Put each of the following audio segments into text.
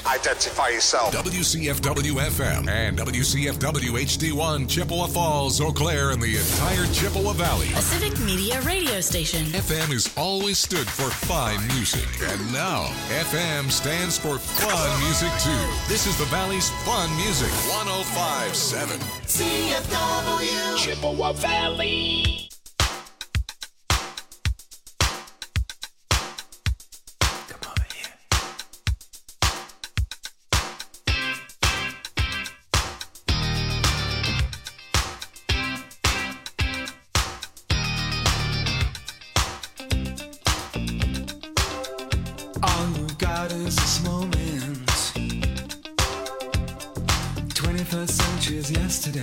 Identify yourself. WCFW-FM and WCFW-HD1, Chippewa Falls, Eau Claire, and the entire Chippewa Valley. A civic media radio station. FM has always stood for fine music. And now, FM stands for fun music, too. This is the Valley's fun music. 105.7. CFW. Chippewa Valley. Yesterday,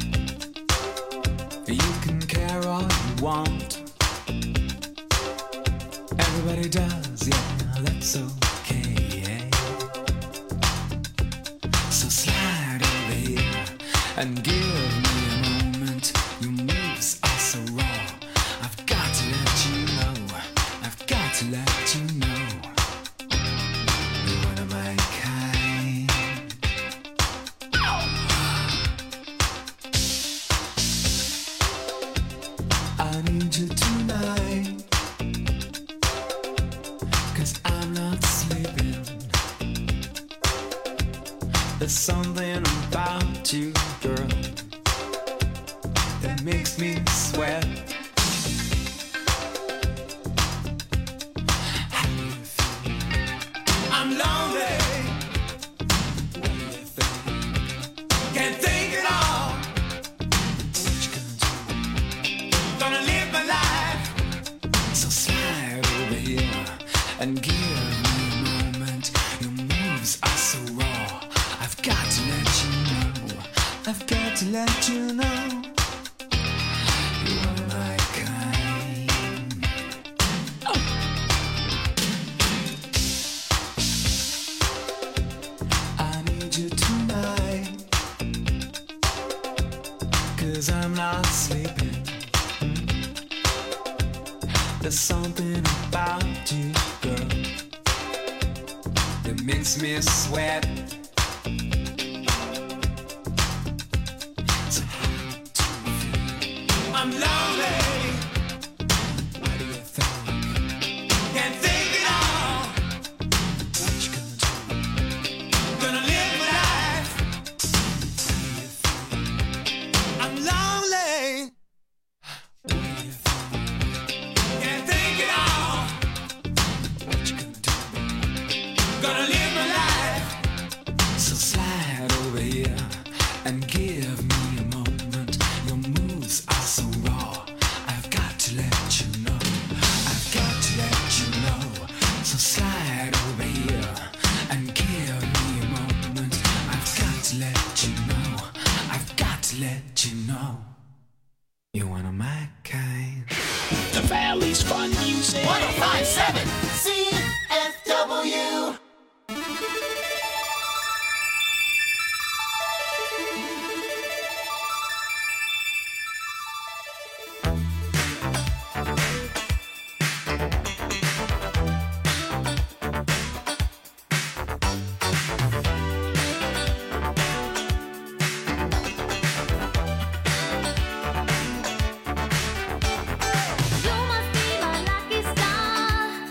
you can care all you want. Everybody does, yeah, that's okay. So slide over here and give me a moment. Your moves are so raw. I've got to let you know. I've got to let you know. You're one of my kind. I need you tonight, 'cause I'm not sleeping. There's something about you, girl, that makes me sweat. How do you feel? I'm lonely. What do you think? Can't think at all. What you gonna do? Gonna live my life. So slide over here and give me a moment. Your moves are so raw. I've got to let you know. I've got to let you know. You are my kind. Oh. I need you tonight, 'cause I'm not sleeping. There's something about you, girl, that makes me sweat. So how do you feel? I'm lonely. What do you think? Can't think at all. What you gonna do? Gonna live my life. How do you feel? I'm lonely. What do you think? Can't think at all. What you gonna do? Gonna live my life. So slide over here and give me a moment. Your moves are so raw. I've got to let you know. I've got to let you know. So slide over here and give me a moment. I've got to let you know. I've got to let you know. You're one of my kind. The Valley's fun music. 105.7 CFW. You must be my lucky star.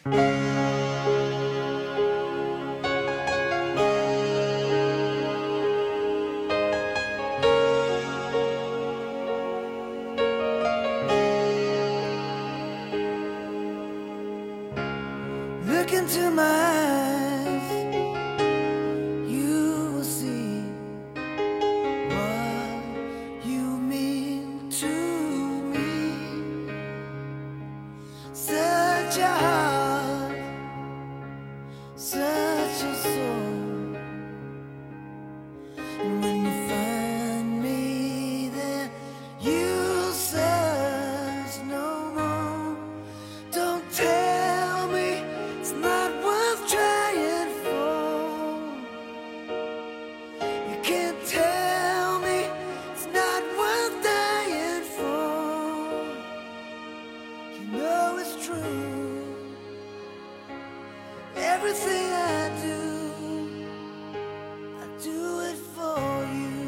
Look into my eyes, you will see what you mean to me. Such a heart, such a soul. And when you find me there, you'll search no more. Don't tell me it's not worth trying for. You can't tell me it's not worth dying for. You know it's true. Everything I do it for you.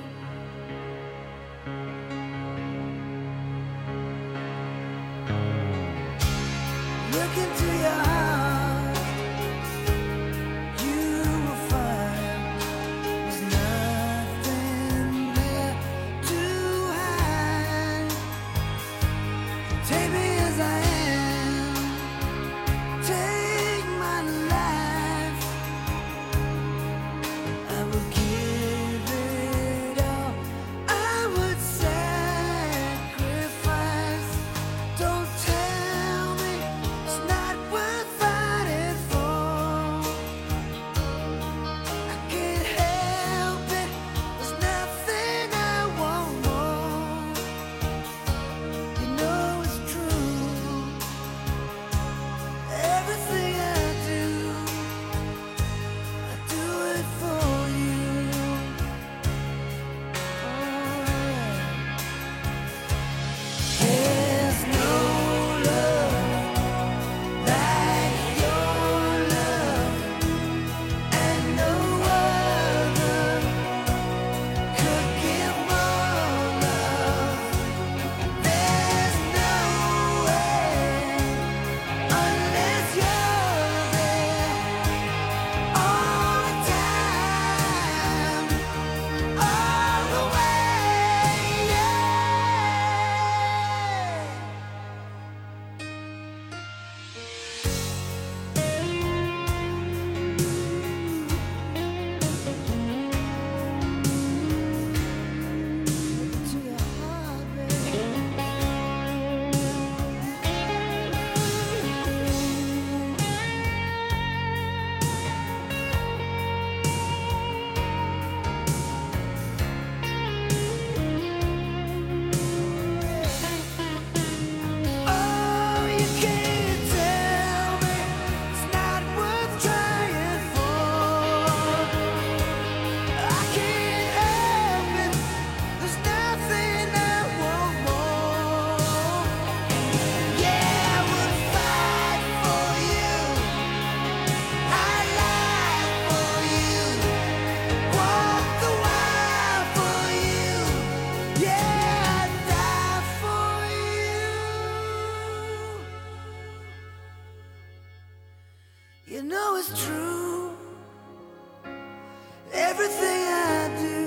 Look into your heart, you will find there's nothing there to hide. Take me as I am, take my life. I will give it all, I would sacrifice. Don't tell me it's not worth fighting for. I can't help it, there's nothing I want more. You know it's true. Everything I do it for you. There's no love like your love, and no other could give more love. There's no way unless you're there all the time, all the way, yeah. To your heart, baby. Oh, you can't tell me it's not worth trying for. I can't help it, there's nothing I want more. Yeah, I would fight for you, I'd lie for you, walk the wire for you. Yeah, I'd die for you. You know it's true. Everything I do,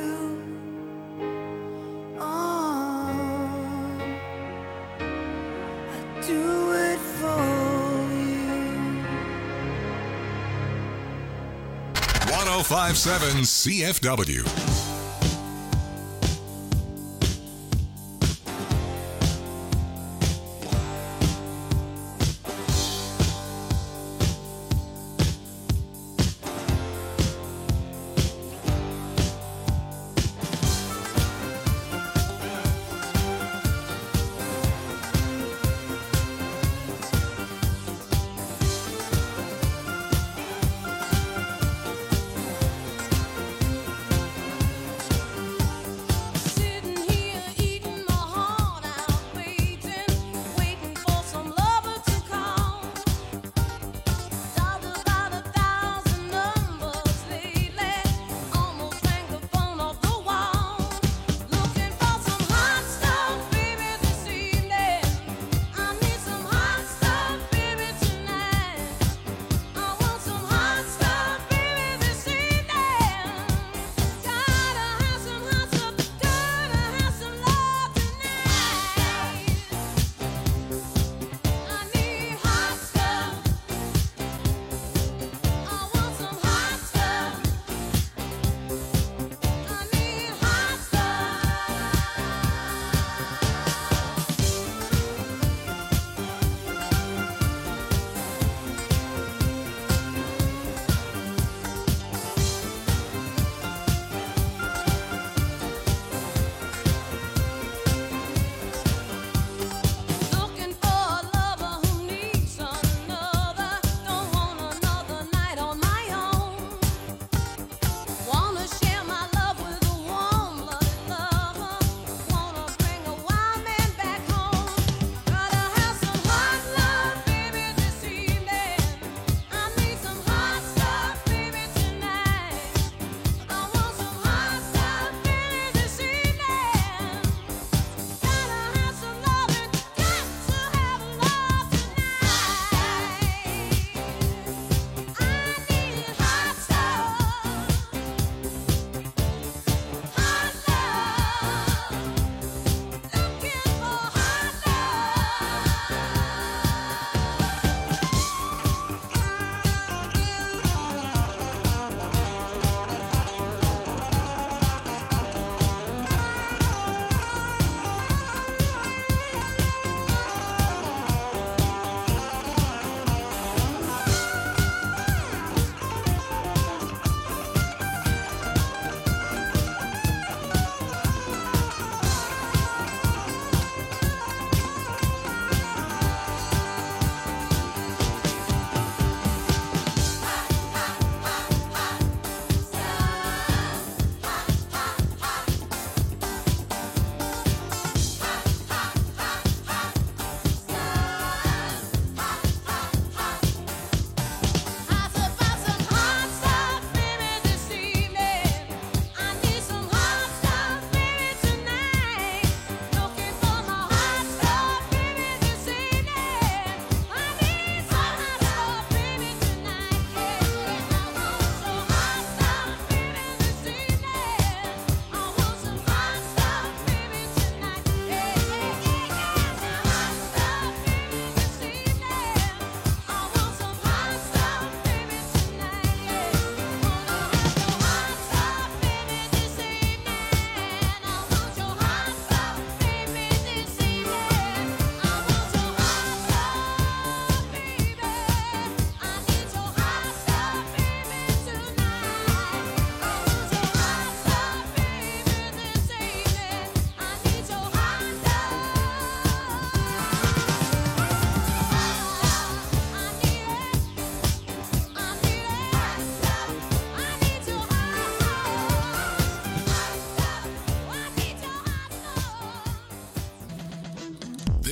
I do it for you. 1057 CFW.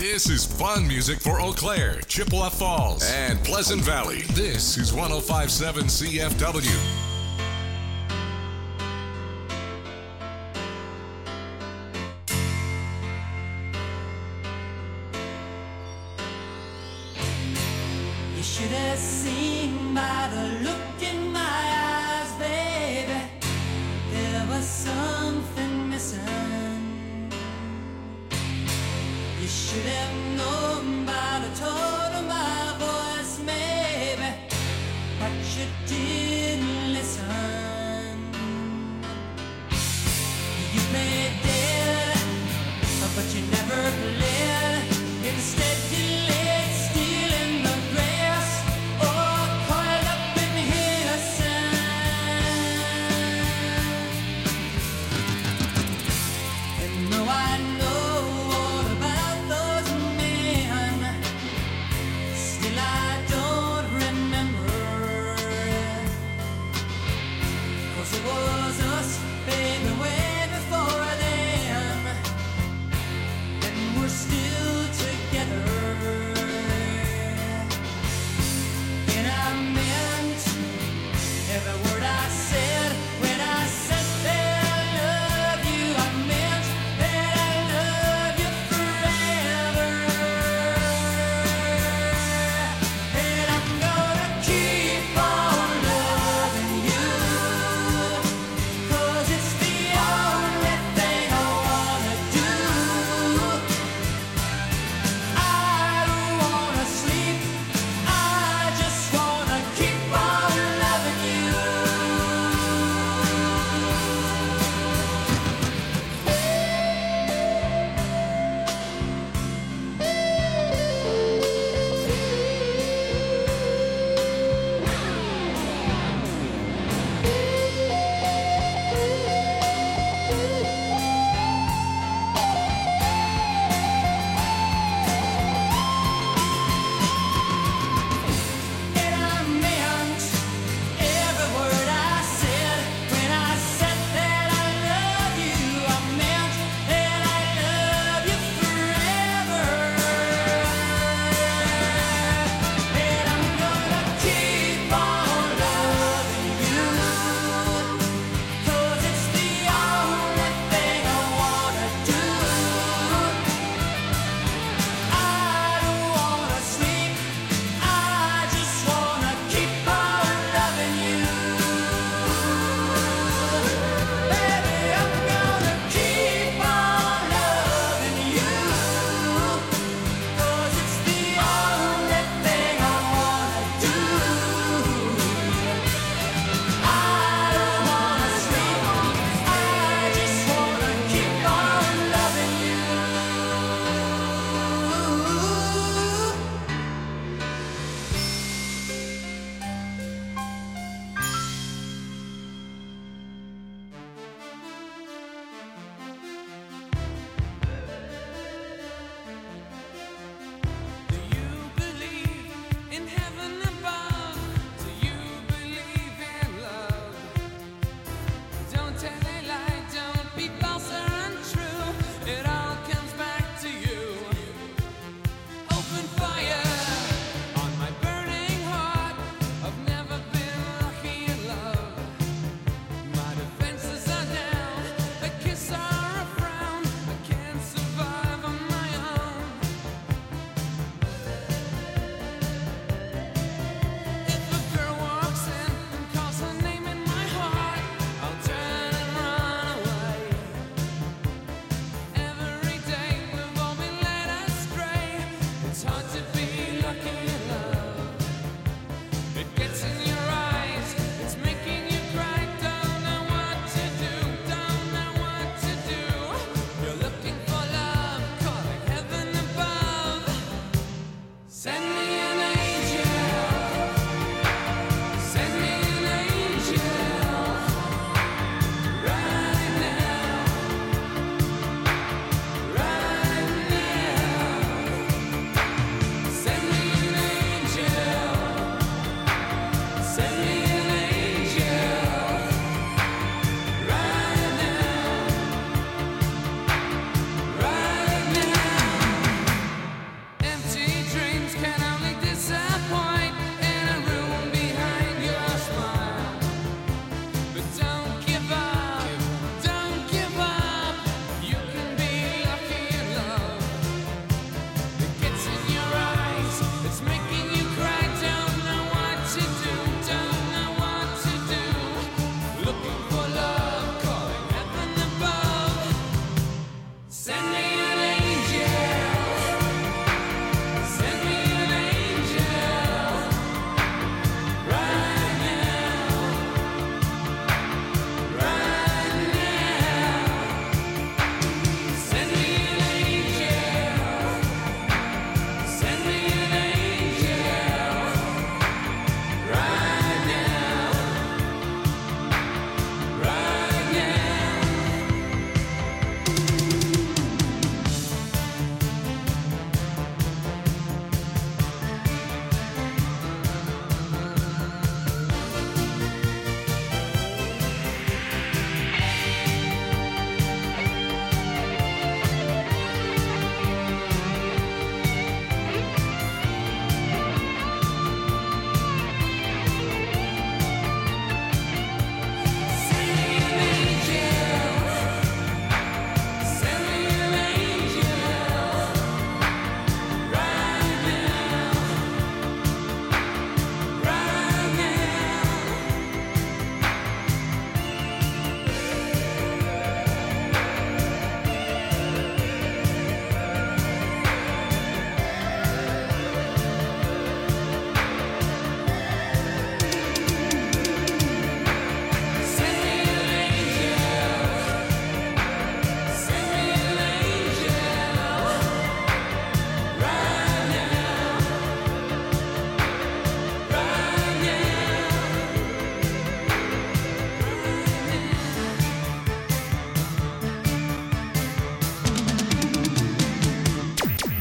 This is fun music for Eau Claire, Chippewa Falls, and Pleasant Valley. This is 105.7 CFW. You should have seen by the look in my eyes, baby. There was something missing. You should have known by the tone of my voice, maybe, but you didn't listen. You played dead, but you never played. Instead you laid still in the grass, or coiled up in his sand. And though I know all about those men,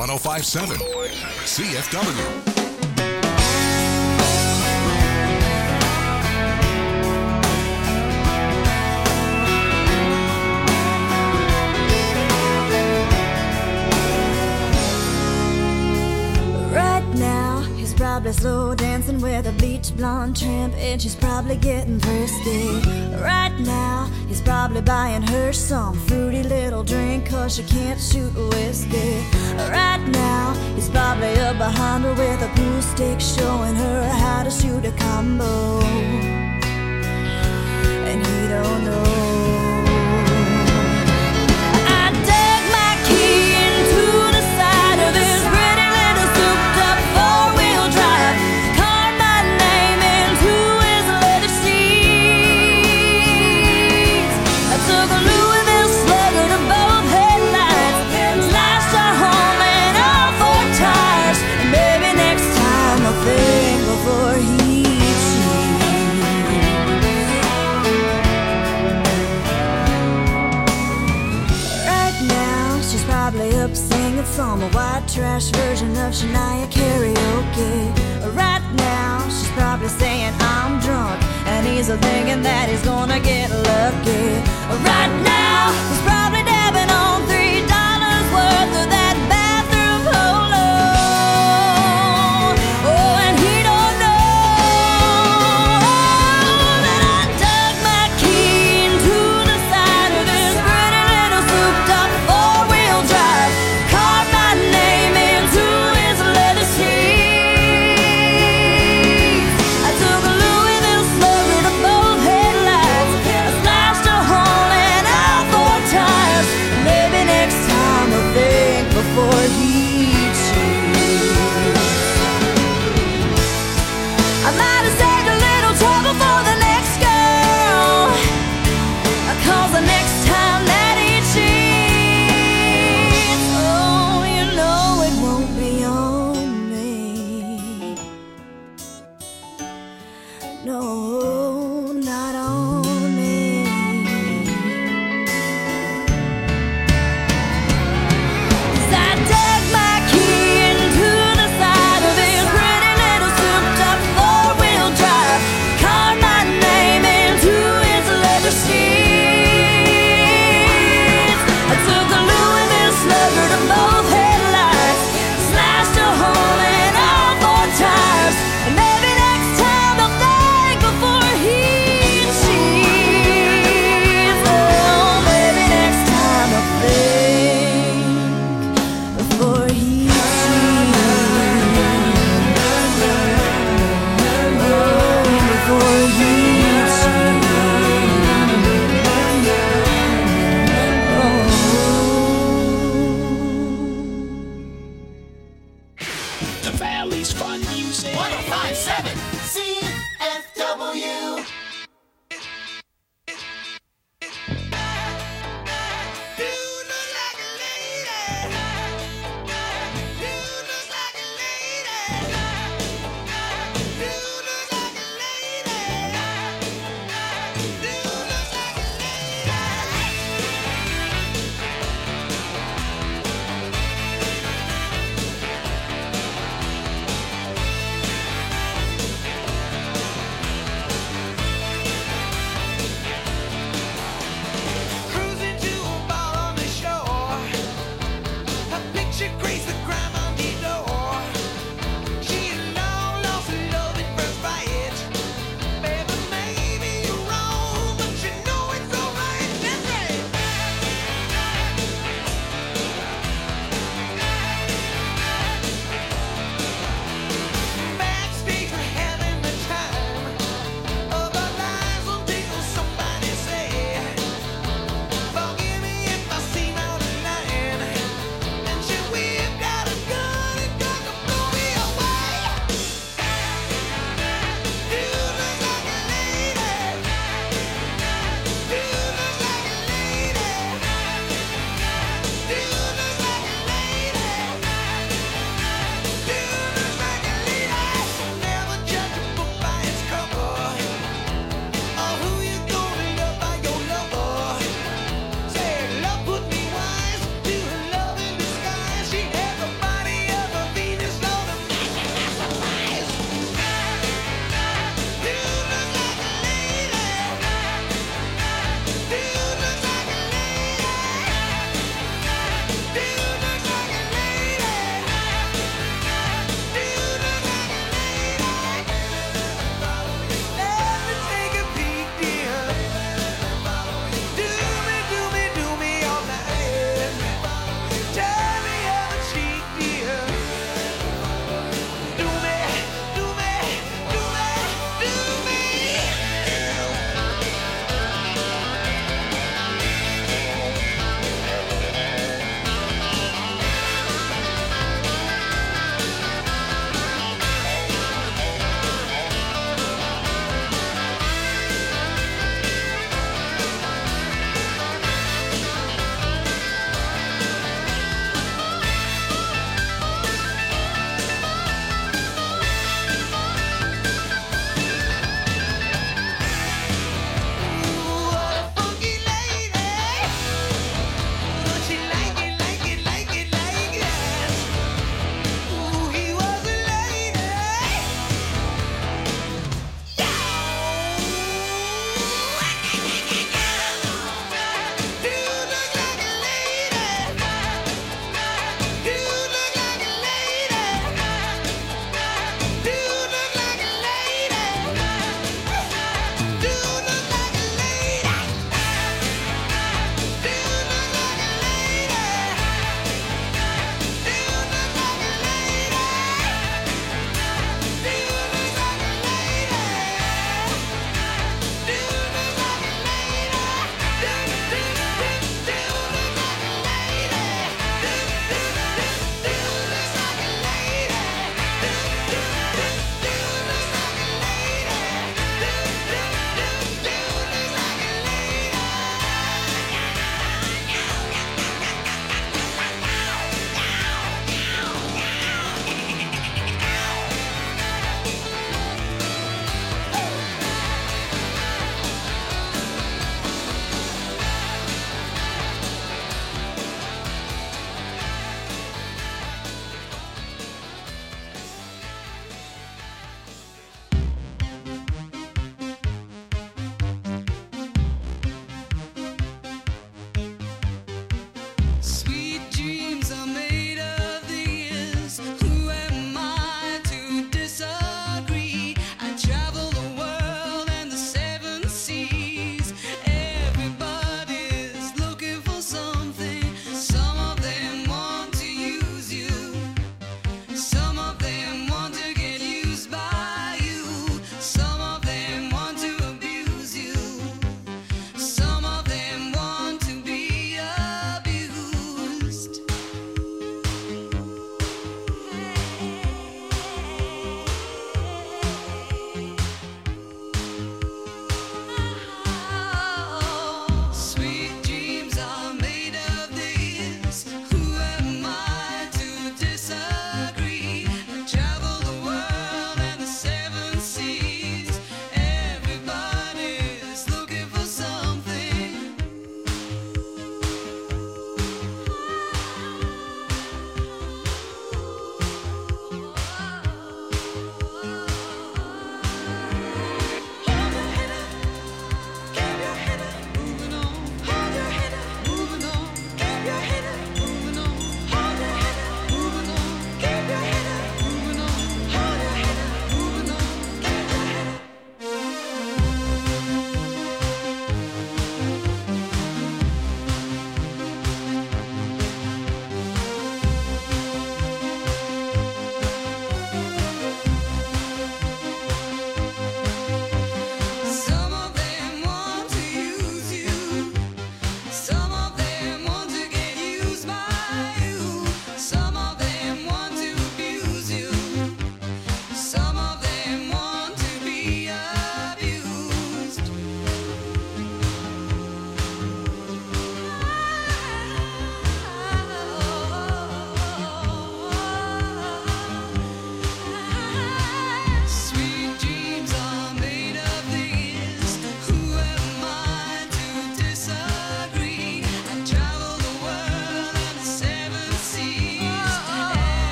1057 CFW. Probably slow dancing with a bleach blonde tramp, and she's probably getting thirsty. Right now, he's probably buying her some fruity little drink, cause she can't shoot whiskey. Right now, he's probably up behind her with a pool stick, showing her how to shoot a combo. And he don't know. Some white trash version of Shania karaoke. Right now, she's probably saying I'm drunk, and he's thinking that he's gonna get lucky. Right now, he's probably dabbing on $3 worth of that bathroom polo. Oh, and he don't know that I dug my key into the side of this pretty little souped-up four-wheel drive. Name into his leather seats. I took a Louisville slugger to both headlights. I slashed a hole in all four tires.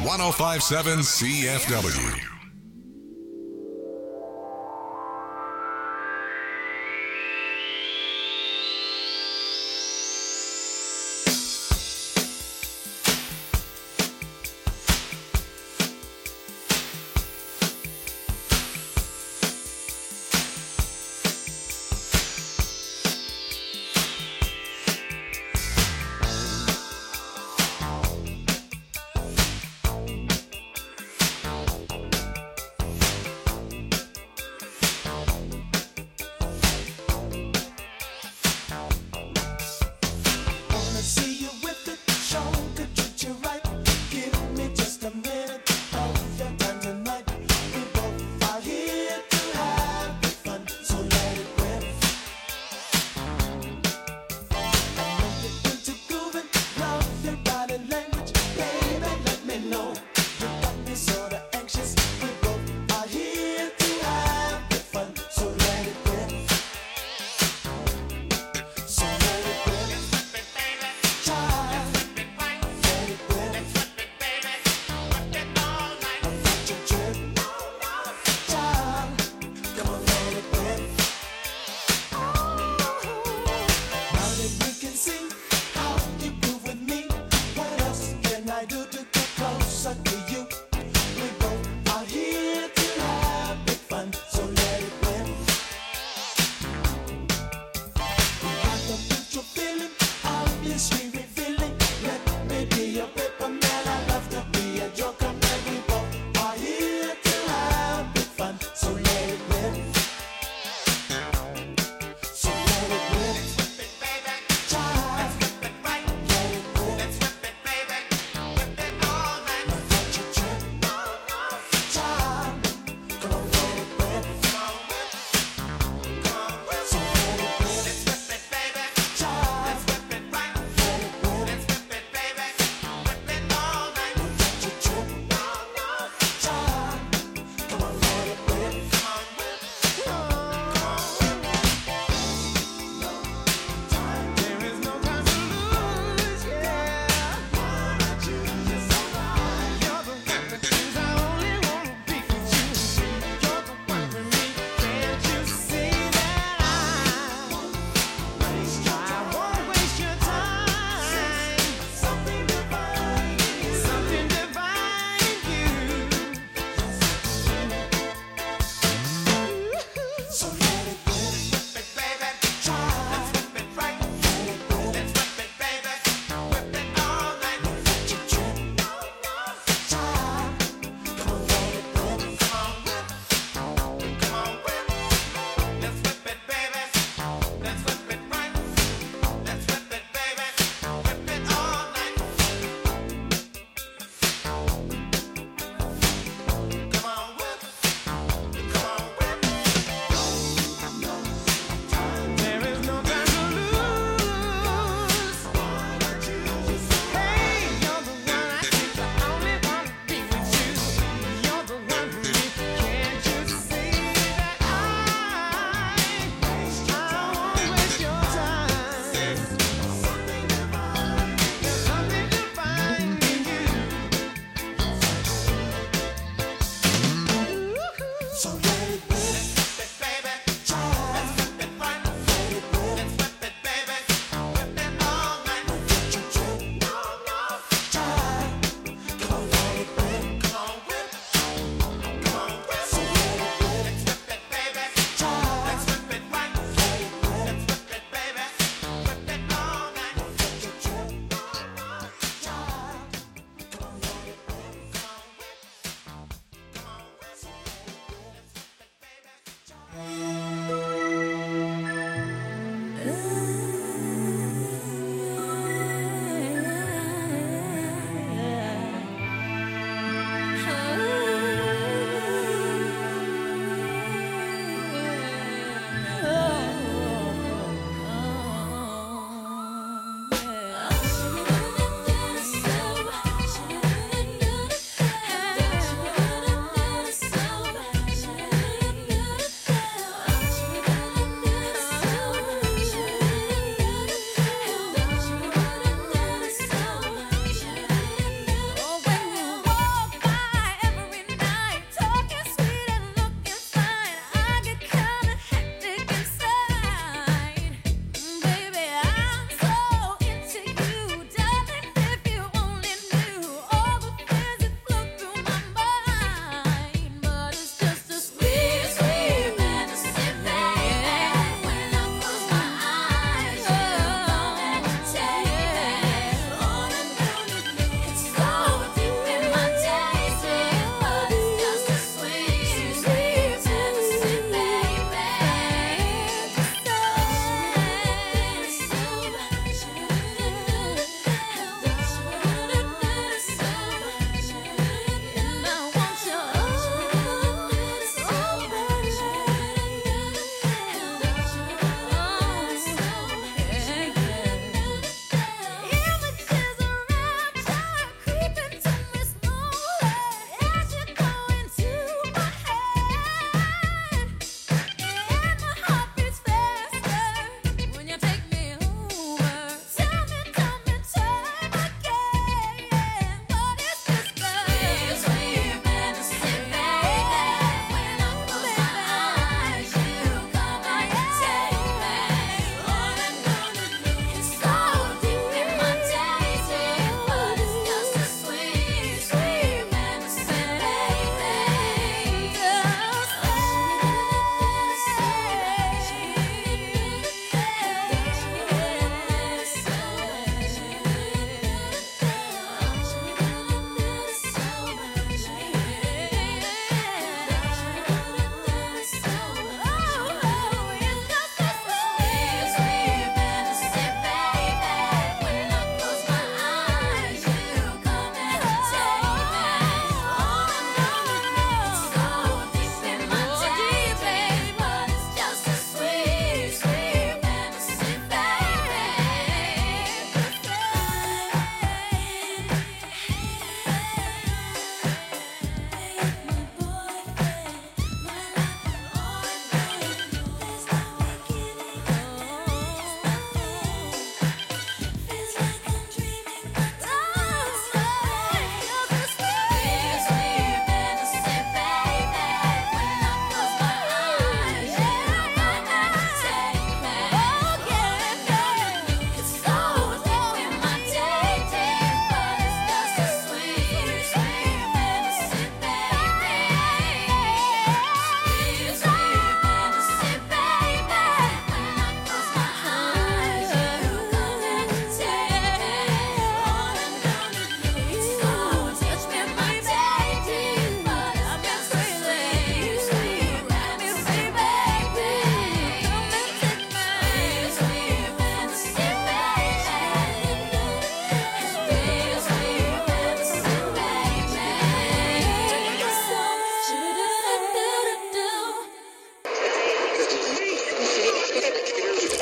1057 CFW.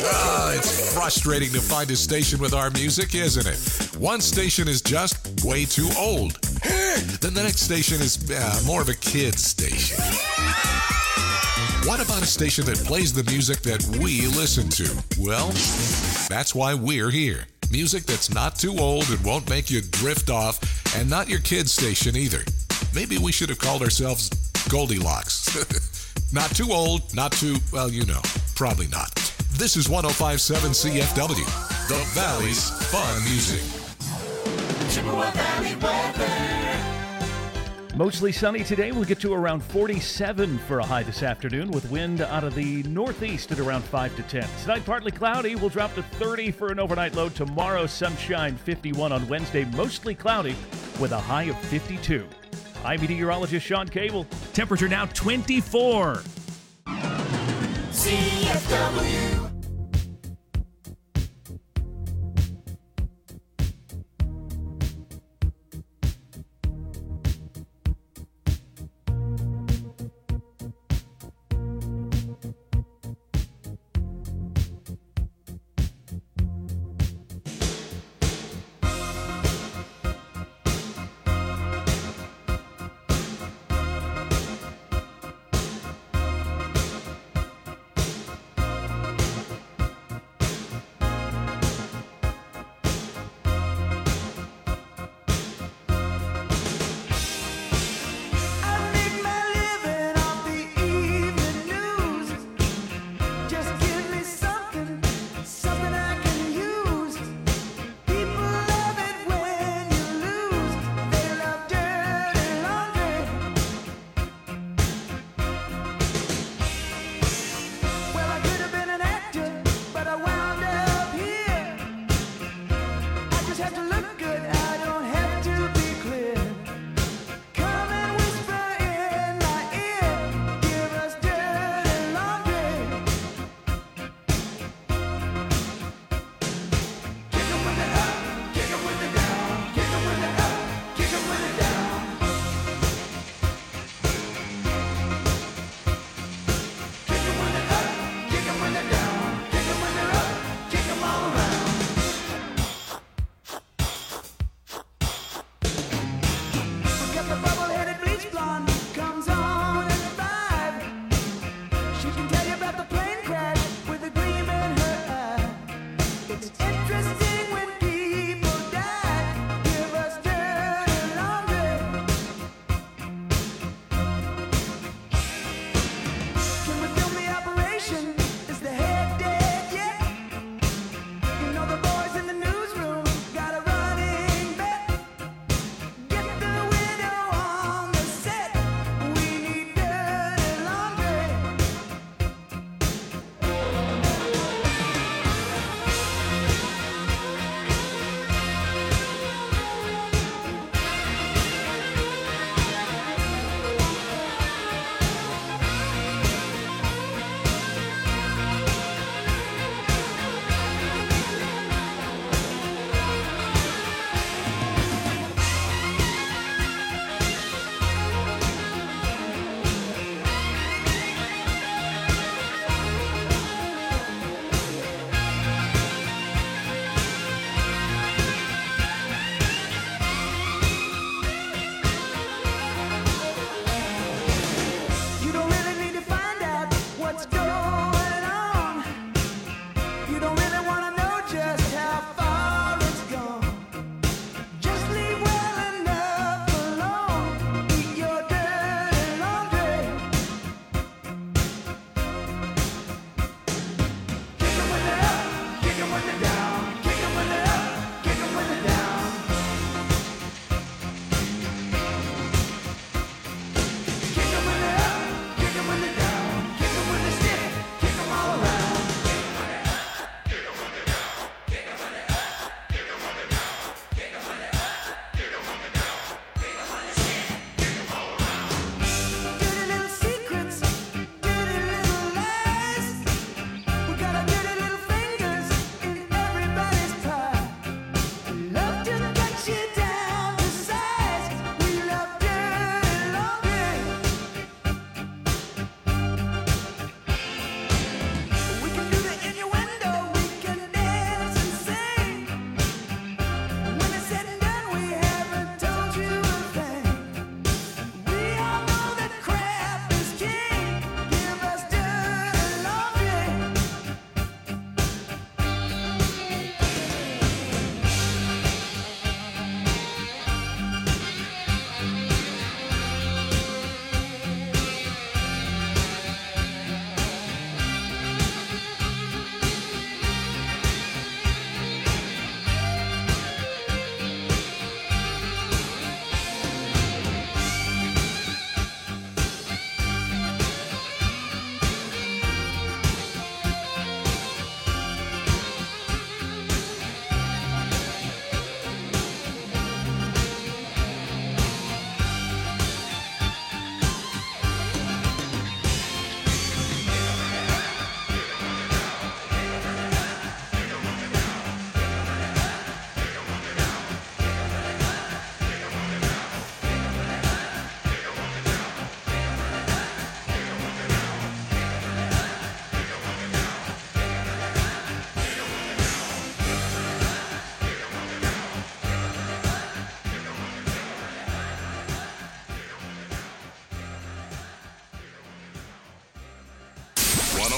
It's frustrating to find a station with our music, isn't it? One station is just way too old. Then the next station is more of a kid's station. What about a station that plays the music that we listen to? Well, that's why we're here. Music that's not too old and won't make you drift off, and not your kid's station either. Maybe we should have called ourselves Goldilocks. Not too old, not too, well, you know, probably not. This is 105.7 CFW, the Valley's Fun Music. Chippewa Valley weather. Mostly sunny today. We'll get to around 47 for a high this afternoon with wind out of the northeast at around 5 to 10. Tonight, partly cloudy. We'll drop to 30 for an overnight low. Tomorrow, sunshine, 51 on Wednesday. Mostly cloudy with a high of 52. I'm meteorologist Sean Cable. Temperature now 24. CFW.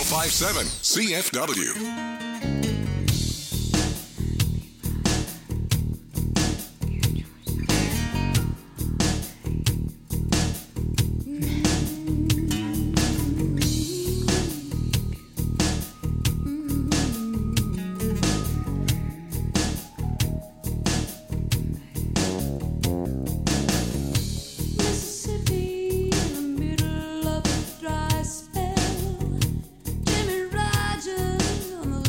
1057 CFW. Mississippi in the middle of a dry spell. Jimmy Rogers on the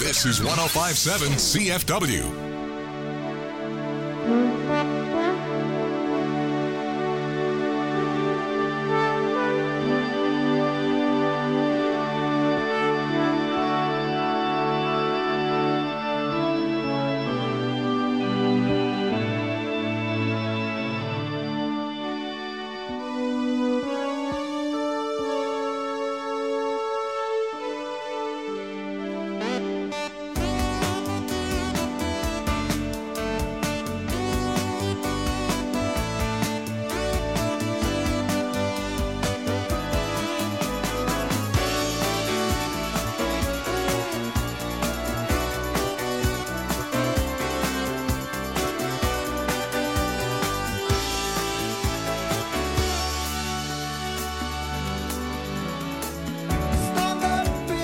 This is 105.7 CFW.